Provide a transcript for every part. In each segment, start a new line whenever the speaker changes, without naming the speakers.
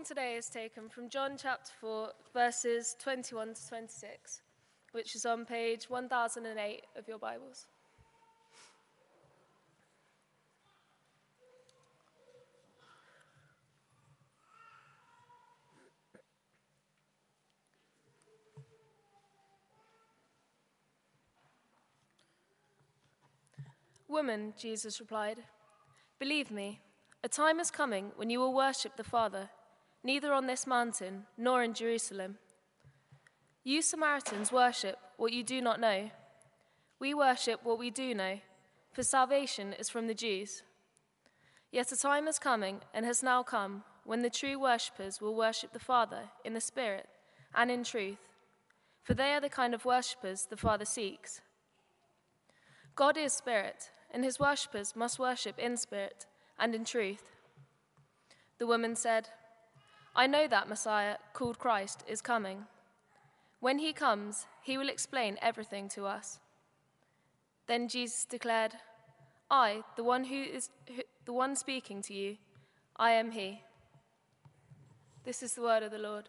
Today is taken from John chapter 4, verses 21 to 26, which is on page 1008 of your Bibles. "Woman," Jesus replied, "believe me, a time is coming when you will worship the Father, neither on this mountain nor in Jerusalem. You Samaritans worship what you do not know. We worship what we do know, for salvation is from the Jews. Yet a time is coming and has now come when the true worshippers will worship the Father in the Spirit and in truth, for they are the kind of worshippers the Father seeks. God is Spirit, and his worshippers must worship in spirit and in truth." The woman said, "I know that Messiah, called Christ, is coming. When he comes, he will explain everything to us." Then Jesus declared, "I, the one speaking to you, I am he." This is the word of the Lord.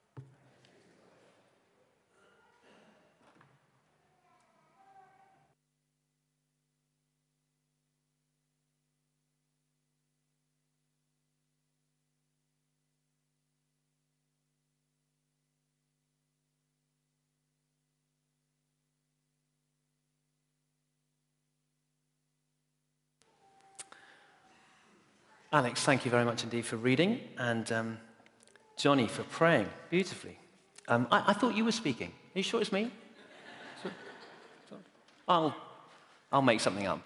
Alex, thank you very much indeed for reading, and Johnny for praying beautifully. I thought you were speaking. Are you sure it's me? I'll make something up.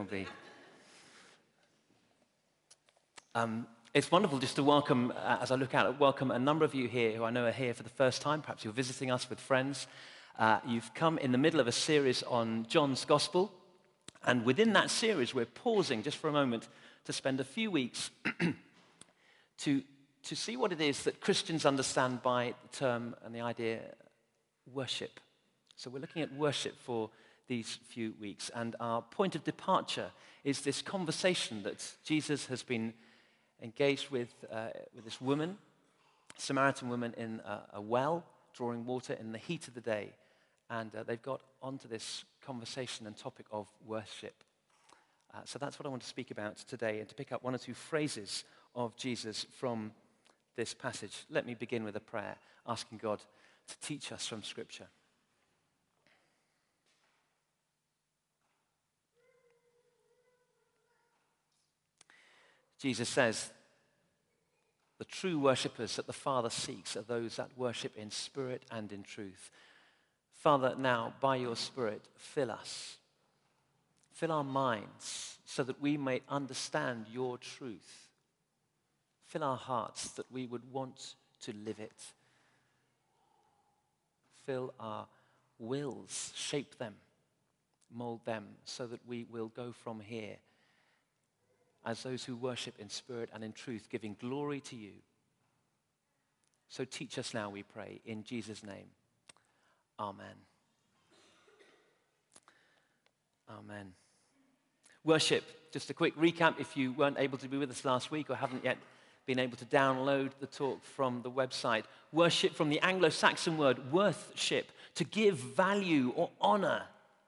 It's wonderful just to welcome, as I look out, welcome a number of you here who I know are here for the first time. Perhaps you're visiting us with friends. You've come in the middle of a series on John's Gospel, and within that series, we're pausing just for a moment to spend a few weeks to see what it is that Christians understand by the term and the idea worship. So we're looking at worship for these few weeks, and our point of departure is this conversation that Jesus has been engaged with this woman, Samaritan woman, in a well, drawing water in the heat of the day, and they've got onto this conversation and topic of worship. So that's what I want to speak about today, and to pick up one or two phrases of Jesus from this passage. Let me begin with a prayer, asking God to teach us from Scripture. Jesus says, "The true worshippers that the Father seeks are those that worship in spirit and in truth." Father, now, by your Spirit, fill us. Fill our minds so that we may understand your truth. Fill our hearts that we would want to live it. Fill our wills, shape them, mold them, so that we will go from here as those who worship in spirit and in truth, giving glory to you. So teach us now, we pray, in Jesus' name. Amen. Amen. Worship, just a quick recap if you weren't able to be with us last week or haven't yet been able to download the talk from the website. Worship, from the Anglo-Saxon word worthship, to give value or honor,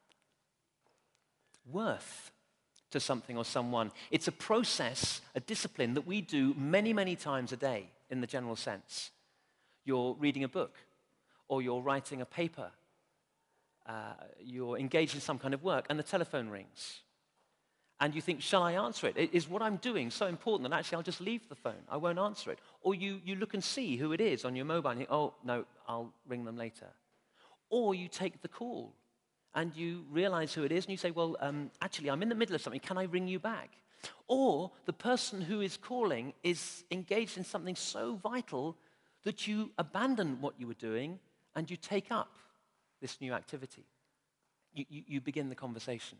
worth to something or someone. It's a process, a discipline that we do many, many times a day in the general sense. You're reading a book, or you're writing a paper, you're engaged in some kind of work, and the telephone rings. And you think, shall I answer it? Is what I'm doing so important that actually I'll just leave the phone? I won't answer it. Or you look and see who it is on your mobile and you think, oh, no, I'll ring them later. Or you take the call and you realize who it is and you say, well, actually, I'm in the middle of something. Can I ring you back? Or the person who is calling is engaged in something so vital that you abandon what you were doing and you take up this new activity. You begin the conversation.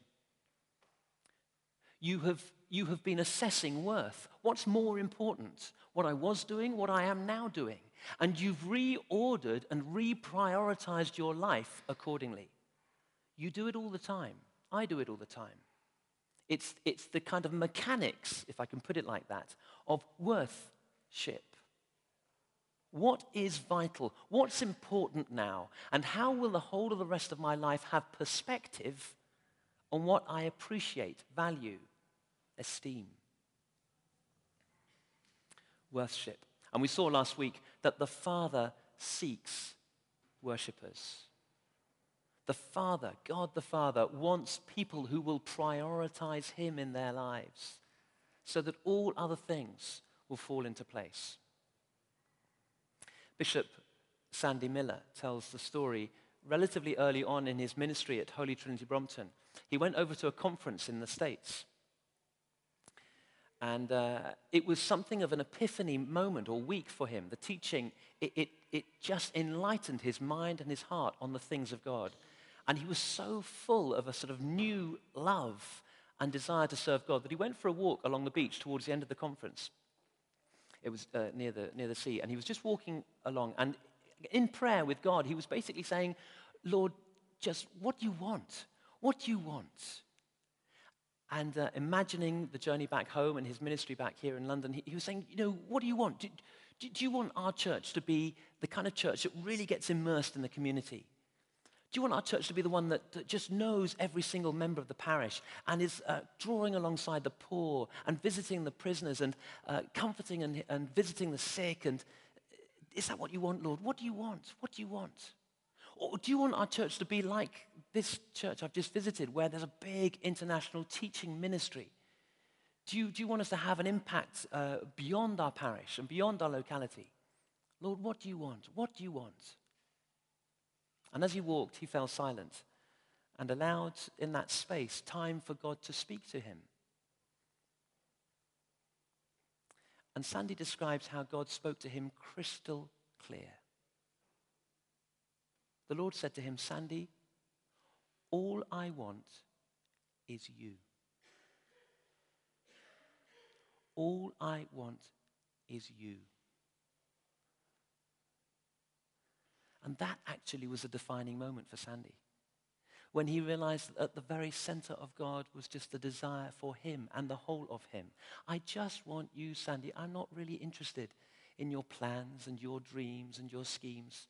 You have been assessing worth. What's more important? What I was doing, what I am now doing. And you've reordered and reprioritized your life accordingly. You do it all the time. I do it all the time. It's the kind of mechanics, if I can put it like that, of worthship. What is vital? What's important now? And how will the whole of the rest of my life have perspective on what I appreciate, value, esteem? Worship. And we saw last week that the Father seeks worshippers. The Father, God the Father, wants people who will prioritize him in their lives so that all other things will fall into place. Bishop Sandy Miller tells the story relatively early on in his ministry at Holy Trinity Brompton. He went over to a conference in the States. And it was something of an epiphany moment or week for him. The teaching, it just enlightened his mind and his heart on the things of God. And he was so full of a sort of new love and desire to serve God that he went for a walk along the beach towards the end of the conference. It was near the sea. And he was just walking along. And in prayer with God, he was basically saying, Lord, just what do you want? What do you want? And imagining the journey back home and his ministry back here in London, he was saying, what do you want? Do you want our church to be the kind of church that really gets immersed in the community? Do you want our church to be the one that just knows every single member of the parish and is drawing alongside the poor and visiting the prisoners and comforting and visiting the sick? And is that what you want, Lord? What do you want? What do you want? Or do you want our church to be like this church I've just visited, where there's a big international teaching ministry? Do you want us to have an impact beyond our parish and beyond our locality? Lord, what do you want? What do you want? And as he walked, he fell silent and allowed in that space time for God to speak to him. And Sandy describes how God spoke to him crystal clear. The Lord said to him, Sandy, all I want is you. All I want is you. And that actually was a defining moment for Sandy, when he realized that at the very center of God was just the desire for him and the whole of him. I just want you, Sandy. I'm not really interested in your plans and your dreams and your schemes.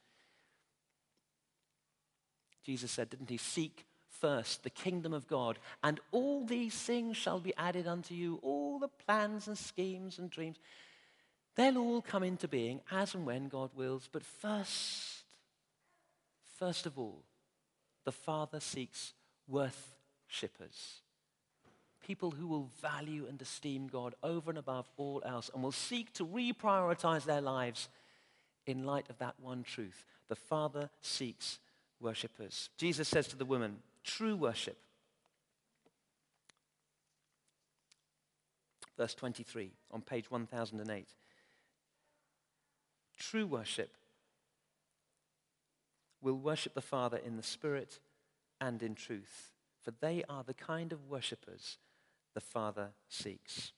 Jesus said, didn't he, seek first the kingdom of God, and all these things shall be added unto you, all the plans and schemes and dreams. They'll all come into being as and when God wills, but first of all, the Father seeks worth-shippers, people who will value and esteem God over and above all else and will seek to reprioritize their lives in light of that one truth. The Father seeks worshippers. Jesus says to the woman, true worship. Verse 23 on page 1008. True worship will worship the Father in the Spirit and in truth, for they are the kind of worshippers the Father seeks.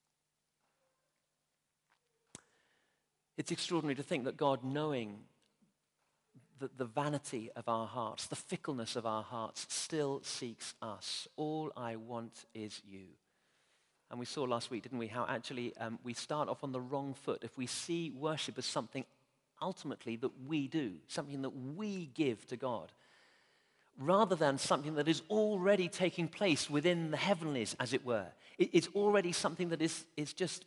It's extraordinary to think that God, knowing the vanity of our hearts, the fickleness of our hearts, still seeks us. All I want is you. And we saw last week, didn't we, how actually we start off on the wrong foot if we see worship as something ultimately that we do, something that we give to God, rather than something that is already taking place within the heavenlies, as it were. It's already something that is just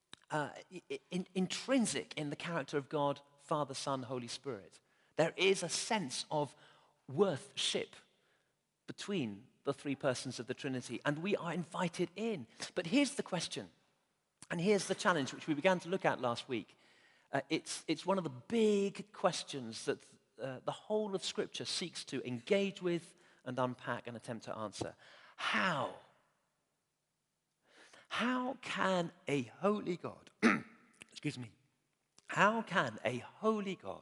intrinsic in the character of God, Father, Son, Holy Spirit. There is a sense of worthship between the three persons of the Trinity, and we are invited in. But here's the question, and here's the challenge, which we began to look at last week. It's one of the big questions that the whole of Scripture seeks to engage with and unpack and attempt to answer. How? How can a holy God, excuse me, how can a holy God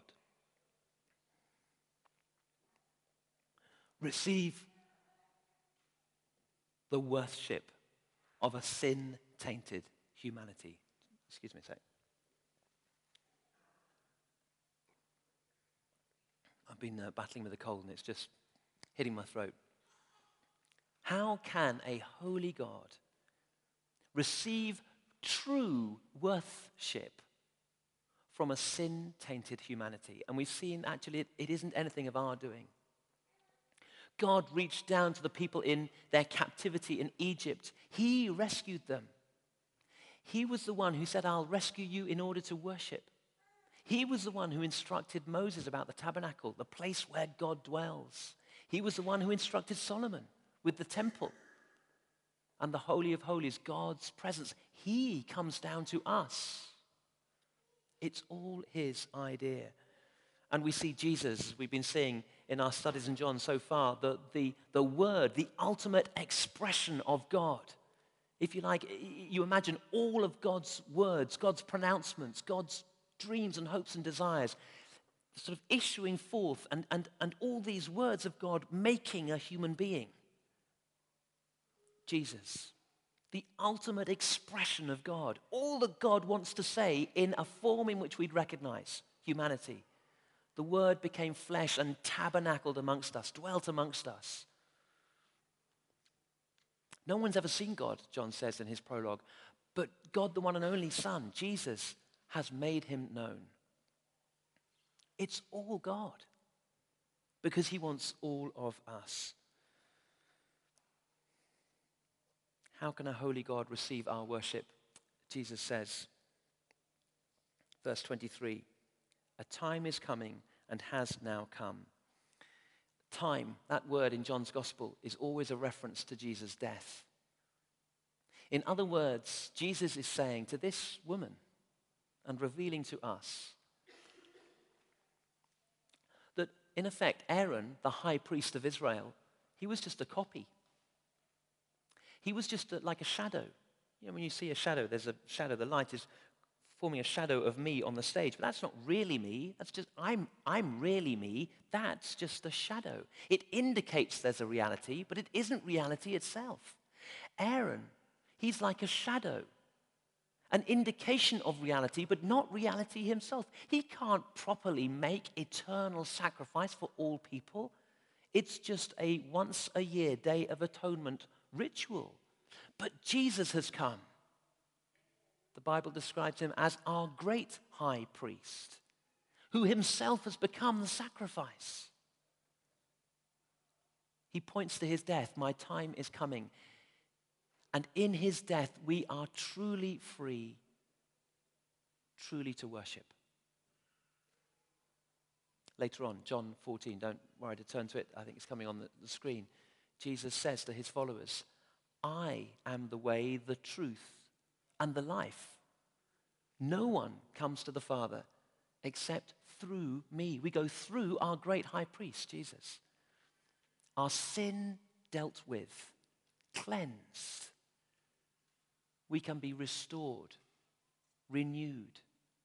receive the worship of a sin-tainted humanity? Excuse me a sec. I've been battling with a cold and it's just hitting my throat. How can a holy God receive true worship from a sin-tainted humanity. And we've seen actually it isn't anything of our doing. God reached down to the people in their captivity in Egypt. He rescued them. He was the one who said, I'll rescue you in order to worship. He was the one who instructed Moses about the tabernacle, the place where God dwells. He was the one who instructed Solomon with the temple and the Holy of Holies, God's presence. He comes down to us. It's all his idea. And we see Jesus, we've been seeing in our studies in John so far, the Word, the ultimate expression of God. If you like, you imagine all of God's words, God's pronouncements, God's dreams and hopes and desires, sort of issuing forth, and all these words of God making a human being. Jesus, the ultimate expression of God, all that God wants to say in a form in which we'd recognize humanity. The Word became flesh and tabernacled amongst us, dwelt amongst us. No one's ever seen God, John says in his prologue, but God, the one and only Son, Jesus, has made him known. It's all God, because he wants all of us. How can a holy God receive our worship? Jesus says, verse 23, a time is coming and has now come. Time, that word in John's Gospel, is always a reference to Jesus' death. In other words, Jesus is saying to this woman and revealing to us that, in effect, Aaron, the high priest of Israel, he was just a copy. He was just like a shadow. You know, when you see a shadow, there's a shadow, the light is forming a shadow of me on the stage. But that's not really me. That's just, I'm really me. That's just a shadow. It indicates there's a reality, but it isn't reality itself. Aaron, he's like a shadow, an indication of reality, but not reality himself. He can't properly make eternal sacrifice for all people. It's just a once-a-year Day of Atonement ritual. But Jesus has come. The Bible describes him as our great high priest, who himself has become the sacrifice. He points to his death. My time is coming. And in his death, we are truly free, truly to worship. Later on, John 14, don't worry to turn to it. I think it's coming on the screen. Jesus says to his followers, I am the way, the truth, and the life. No one comes to the Father except through me. We go through our great high priest, Jesus. Our sin dealt with, cleansed. We can be restored, renewed,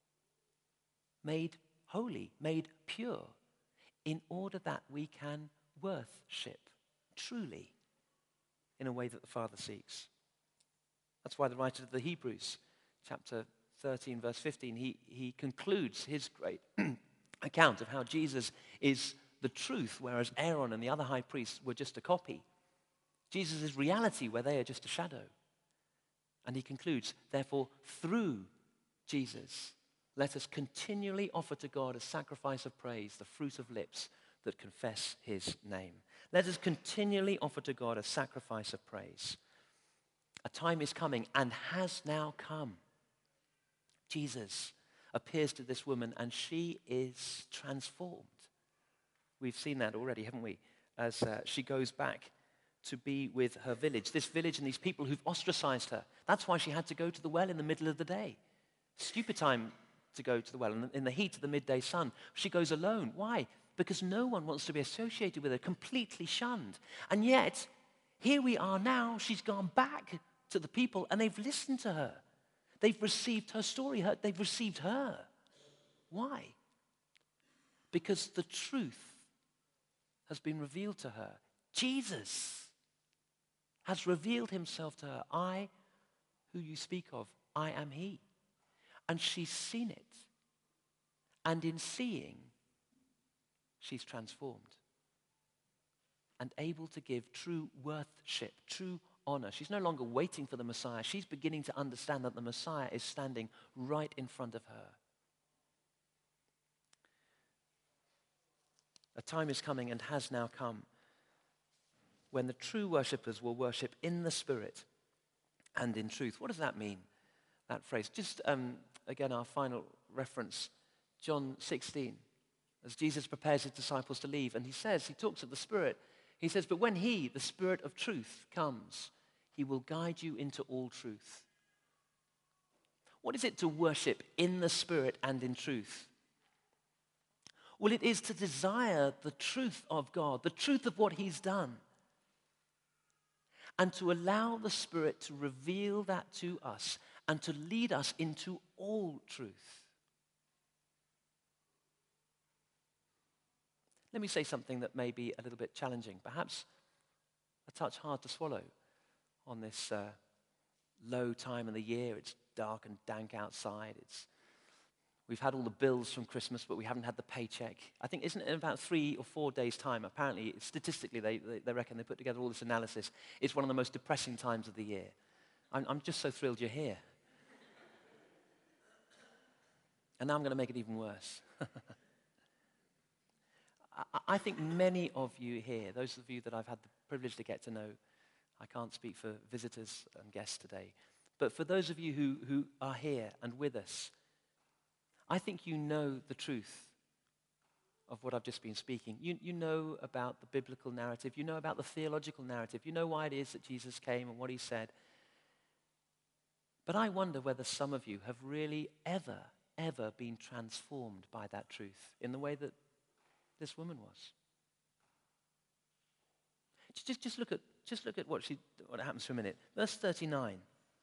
made holy, made pure, in order that we can worship truly in a way that the Father seeks. That's why the writer of the Hebrews, chapter 13, verse 15, he concludes his great account of how Jesus is the truth, whereas Aaron and the other high priests were just a copy. Jesus is reality, where they are just a shadow. And he concludes, therefore, through Jesus, let us continually offer to God a sacrifice of praise, the fruit of lips that confess his name. Let us continually offer to God a sacrifice of praise. A time is coming and has now come. Jesus appears to this woman and she is transformed. We've seen that already, haven't we? As she goes back to be with her village. This village and these people who've ostracized her. That's why she had to go to the well in the middle of the day. Stupid time to go to the well in the heat of the midday sun. She goes alone. Why? Because no one wants to be associated with her, completely shunned. And yet, here we are now. She's gone back to the people and they've listened to her. They've received her story. They've received her. Why? Because the truth has been revealed to her. Jesus has revealed himself to her. I, who you speak of, I am he. And she's seen it. And in seeing, she's transformed and able to give true worship, true honor. She's no longer waiting for the Messiah. She's beginning to understand that the Messiah is standing right in front of her. A time is coming and has now come when the true worshippers will worship in the Spirit and in truth. What does that mean, that phrase? Just, again, our final reference, John 16, as Jesus prepares his disciples to leave. And he talks of the Spirit. He says, but when he, the Spirit of truth, comes, he will guide you into all truth. What is it to worship in the Spirit and in truth? Well, it is to desire the truth of God, the truth of what he's done, and to allow the Spirit to reveal that to us and to lead us into all truth. Let me say something that may be a little bit challenging, perhaps a touch hard to swallow on this low time of the year. It's dark and dank outside. We've had all the bills from Christmas, but we haven't had the paycheck. I think, isn't it in about 3 or 4 days' time? Apparently, statistically, they reckon they put together all this analysis. It's one of the most depressing times of the year. I'm just so thrilled you're here. And now I'm going to make it even worse. I think many of you here, those of you that I've had the privilege to get to know, I can't speak for visitors and guests today, but for those of you who are here and with us, I think you know the truth of what I've just been speaking. You know about the biblical narrative. You know about the theological narrative. You know why it is that Jesus came and what he said. But I wonder whether some of you have really ever been transformed by that truth in the way that this woman was. Just look at what happens for a minute. Verse 39.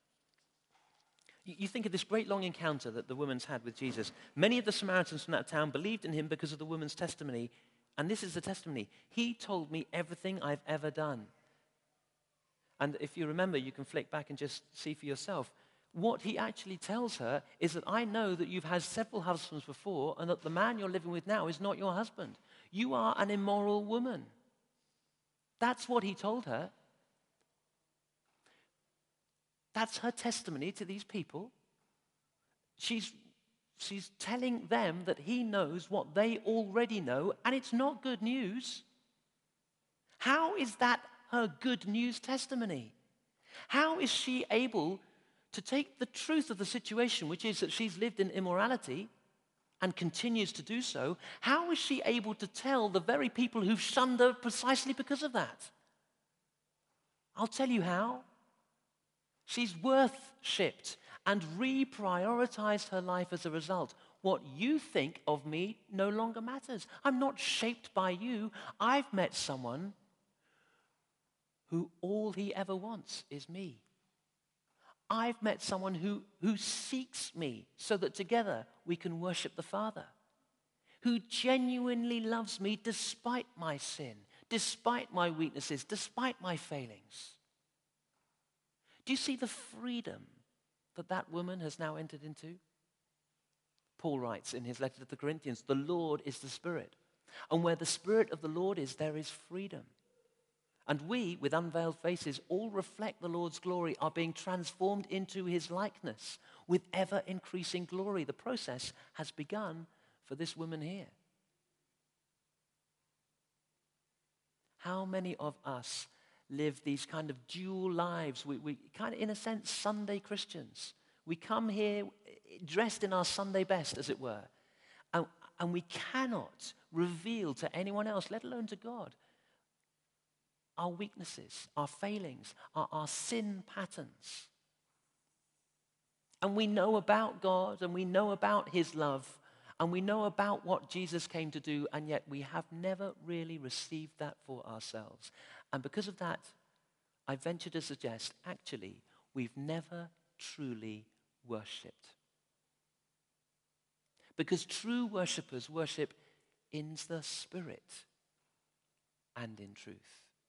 You think of this great long encounter that the woman's had with Jesus. Many of the Samaritans from that town believed in him because of the woman's testimony. And this is the testimony. He told me everything I've ever done. And if you remember, you can flick back and just see for yourself. What he actually tells her is that I know that you've had several husbands before and that the man you're living with now is not your husband. You are an immoral woman. That's what he told her. That's her testimony to these people. She's telling them that he knows what they already know, and it's not good news. How is that her good news testimony? How is she able to take the truth of the situation, which is that she's lived in immorality and continues to do so? How is she able to tell the very people who've shunned her precisely because of that? I'll tell you how. She's worshipped and reprioritized her life as a result. What you think of me no longer matters. I'm not shaped by you. I've met someone who all he ever wants is me. I've met someone who seeks me so that together we can worship the Father, who genuinely loves me despite my sin, despite my weaknesses, despite my failings. Do you see the freedom that woman has now entered into? Paul writes in his letter to the Corinthians, the Lord is the Spirit. And where the Spirit of the Lord is, there is freedom. And we, with unveiled faces, all reflect the Lord's glory, are being transformed into his likeness with ever-increasing glory. The process has begun for this woman here. How many of us live these kind of dual lives? We kind of, in a sense, Sunday Christians. We come here dressed in our Sunday best, as it were, and we cannot reveal to anyone else, let alone to God, our weaknesses, our failings, our sin patterns. And we know about God, and we know about his love, and we know about what Jesus came to do, and yet we have never really received that for ourselves. And because of that, I venture to suggest, actually, we've never truly worshipped. Because true worshippers worship in the Spirit and in truth.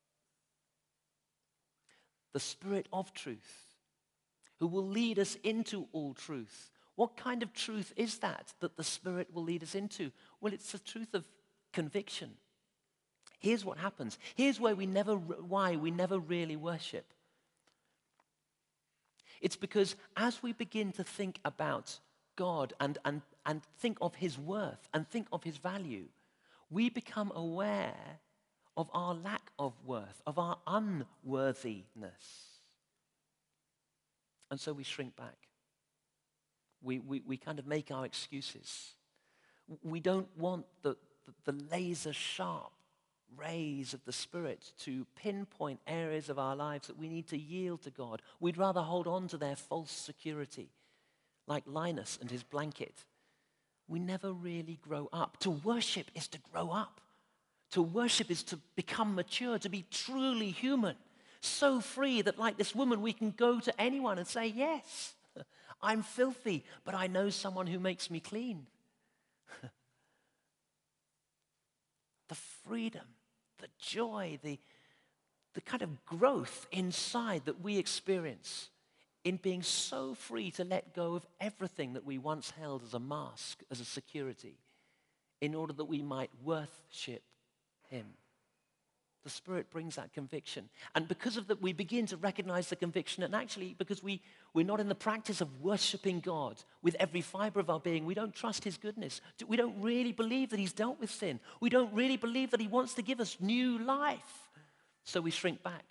The Spirit of truth, who will lead us into all truth. What kind of truth is that the Spirit will lead us into? Well, it's the truth of conviction. Here's what happens. Here's why we never really worship. It's because as we begin to think about God and think of his worth and think of his value, we become aware of our lack of worth, of our unworthiness. And so we shrink back. We kind of make our excuses. We don't want the laser sharp rays of the Spirit to pinpoint areas of our lives that we need to yield to God. We'd rather hold on to their false security, like Linus and his blanket. We never really grow up. To worship is to grow up. To worship is to become mature, to be truly human. So free that, like this woman, we can go to anyone and say, yes, I'm filthy, but I know someone who makes me clean. The freedom, the joy, the kind of growth inside that we experience in being so free to let go of everything that we once held as a mask, as a security, in order that we might worship him. The Spirit brings that conviction. And because of that, we begin to recognize the conviction. And actually, because we're not in the practice of worshiping God with every fiber of our being, we don't trust his goodness. We don't really believe that he's dealt with sin. We don't really believe that he wants to give us new life. So we shrink back.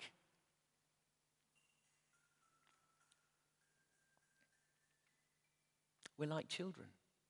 We're like children.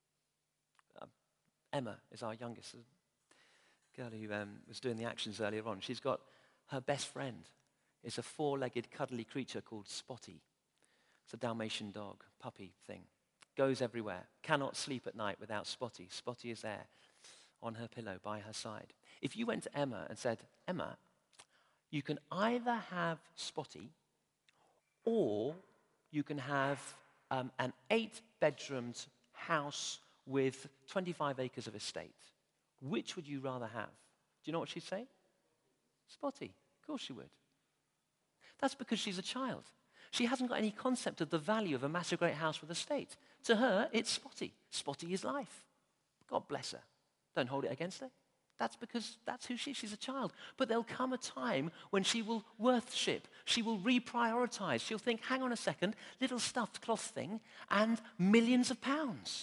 Emma is our youngest girl who was doing the actions earlier on. She's got her best friend. It's a four-legged, cuddly creature called Spotty. It's a Dalmatian dog, puppy thing. Goes everywhere. Cannot sleep at night without Spotty. Spotty is there on her pillow by her side. If you went to Emma and said, Emma, you can either have Spotty or you can have an 8-bedroomed house with 25 acres of estate. Which would you rather have? Do you know what she'd say? Spotty. Of course she would. That's because she's a child. She hasn't got any concept of the value of a massive great house with estate. To her, it's Spotty. Spotty is life. God bless her. Don't hold it against her. That's because that's who she is. She's a child. But there'll come a time when she will worship. She will reprioritize. She'll think, hang on a second, little stuffed cloth thing and millions of pounds.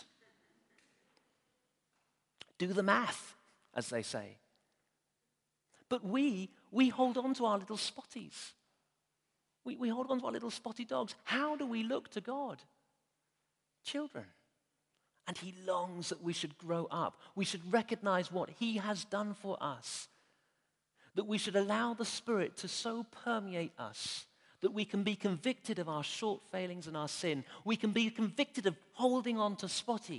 Do the math, as they say. But we hold on to our little spotties. We hold on to our little spotty dogs. How do we look to God? Children. And he longs that we should grow up. We should recognize what he has done for us. That we should allow the Spirit to so permeate us that we can be convicted of our short failings and our sin. We can be convicted of holding on to Spotty.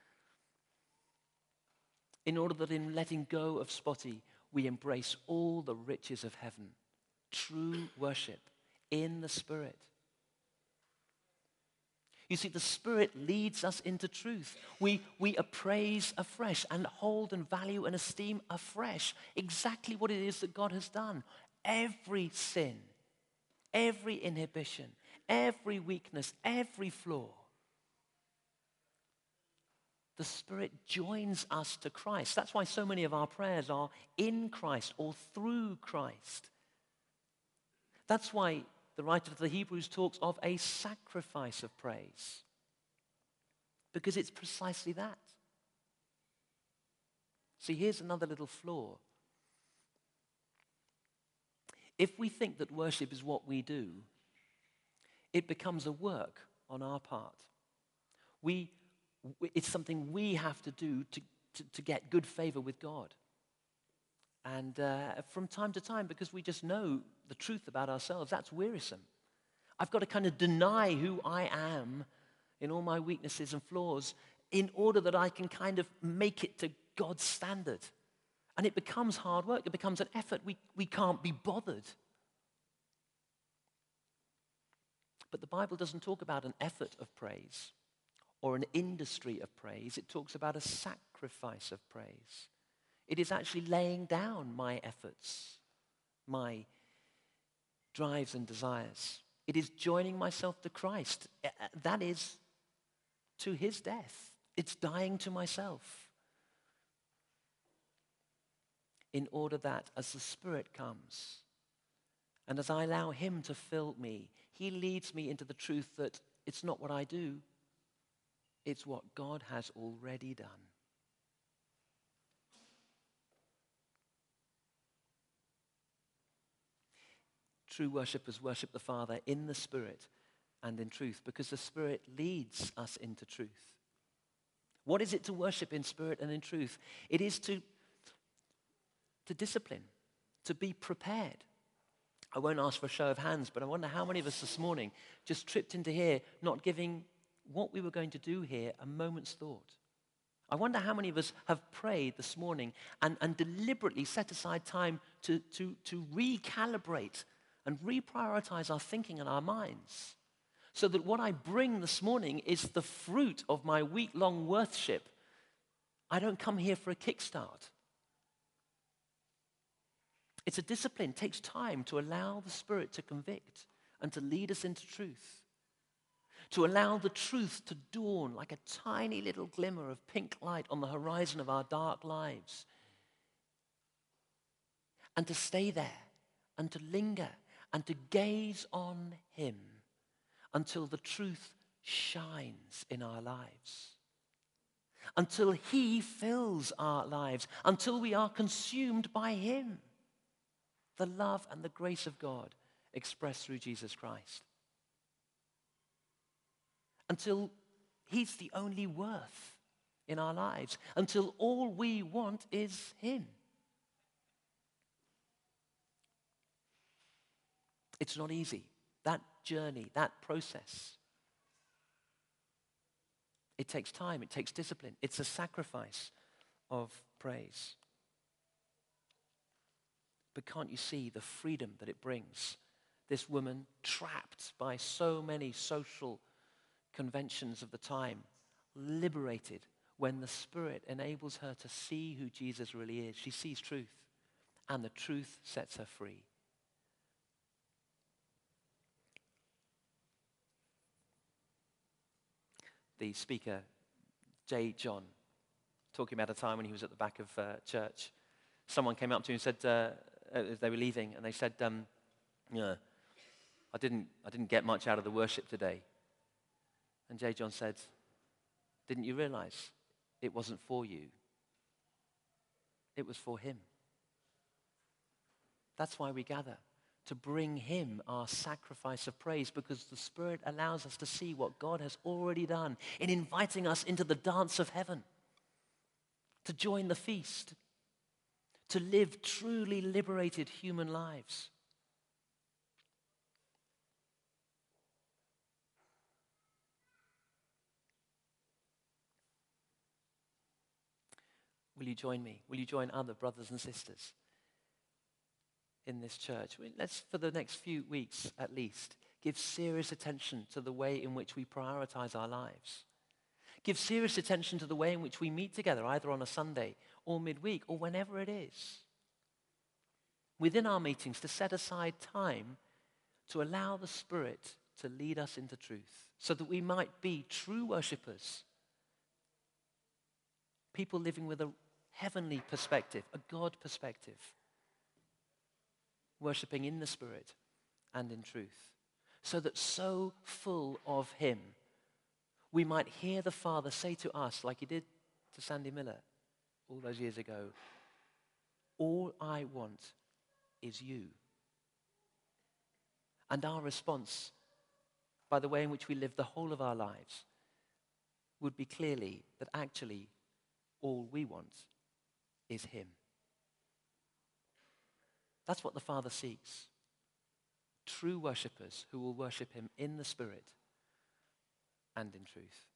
In order that in letting go of Spotty, we embrace all the riches of heaven. True worship in the Spirit. You see, the Spirit leads us into truth. We appraise afresh and hold and value and esteem afresh exactly what it is that God has done. Every sin, every inhibition, every weakness, every flaw. The Spirit joins us to Christ. That's why so many of our prayers are in Christ or through Christ. That's why the writer of the Hebrews talks of a sacrifice of praise. Because it's precisely that. See, here's another little flaw. If we think that worship is what we do, it becomes a work on our part. It's something we have to do to get good favor with God. And from time to time, because we just know the truth about ourselves, that's wearisome. I've got to kind of deny who I am in all my weaknesses and flaws in order that I can kind of make it to God's standard. And it becomes hard work. It becomes an effort. We can't be bothered. But the Bible doesn't talk about an effort of praise or an industry of praise. It talks about a sacrifice of praise. It is actually laying down my efforts, my drives and desires. It is joining myself to Christ. That is to his death. It's dying to myself. In order that as the Spirit comes and as I allow him to fill me, he leads me into the truth that it's not what I do, it's what God has already done. True worshippers worship the Father in the Spirit and in truth, because the Spirit leads us into truth. What is it to worship in spirit and in truth? It is to discipline, to be prepared. I won't ask for a show of hands, but I wonder how many of us this morning just tripped into here not giving what we were going to do here a moment's thought. I wonder how many of us have prayed this morning and deliberately set aside time to recalibrate and reprioritize our thinking and our minds, so that what I bring this morning is the fruit of my week-long worship. I don't come here for a kickstart. It's a discipline. It takes time to allow the Spirit to convict and to lead us into truth. To allow the truth to dawn like a tiny little glimmer of pink light on the horizon of our dark lives. And to stay there and to linger and to gaze on Him until the truth shines in our lives. Until He fills our lives. Until we are consumed by Him. The love and the grace of God expressed through Jesus Christ. Until He's the only worth in our lives. Until all we want is Him. It's not easy. That journey, that process. It takes time, it takes discipline. It's a sacrifice of praise. But can't you see the freedom that it brings? This woman, trapped by so many social conventions of the time, liberated when the Spirit enables her to see who Jesus really is. She sees truth, and the truth sets her free. The speaker, J. John, talking about a time when he was at the back of church. Someone came up to him and said, as they were leaving, and they said, yeah, I didn't get much out of the worship today. And J. John said, didn't you realize it wasn't for you? It was for Him. That's why we gather, to bring Him our sacrifice of praise, because the Spirit allows us to see what God has already done in inviting us into the dance of heaven, to join the feast, to live truly liberated human lives. Will you join me? Will you join other brothers and sisters in this church? Let's, for the next few weeks at least, give serious attention to the way in which we prioritize our lives. Give serious attention to the way in which we meet together, either on a Sunday or midweek or whenever it is. Within our meetings, to set aside time to allow the Spirit to lead us into truth, so that we might be true worshippers. People living with a heavenly perspective, a God perspective. Worshipping in the Spirit and in truth. So that so full of Him, we might hear the Father say to us, like He did to Sandy Miller all those years ago, all I want is you. And our response, by the way in which we live the whole of our lives, would be clearly that actually all we want is Him. That's what the Father seeks. True worshippers who will worship Him in the Spirit and in truth.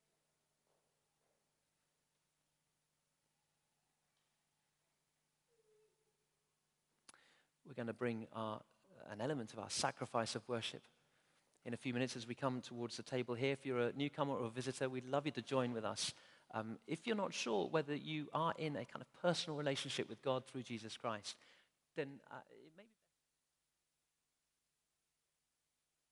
We're going to bring an element of our sacrifice of worship in a few minutes as we come towards the table here. If you're a newcomer or a visitor, we'd love you to join with us. If you're not sure whether you are in a kind of personal relationship with God through Jesus Christ, then it may be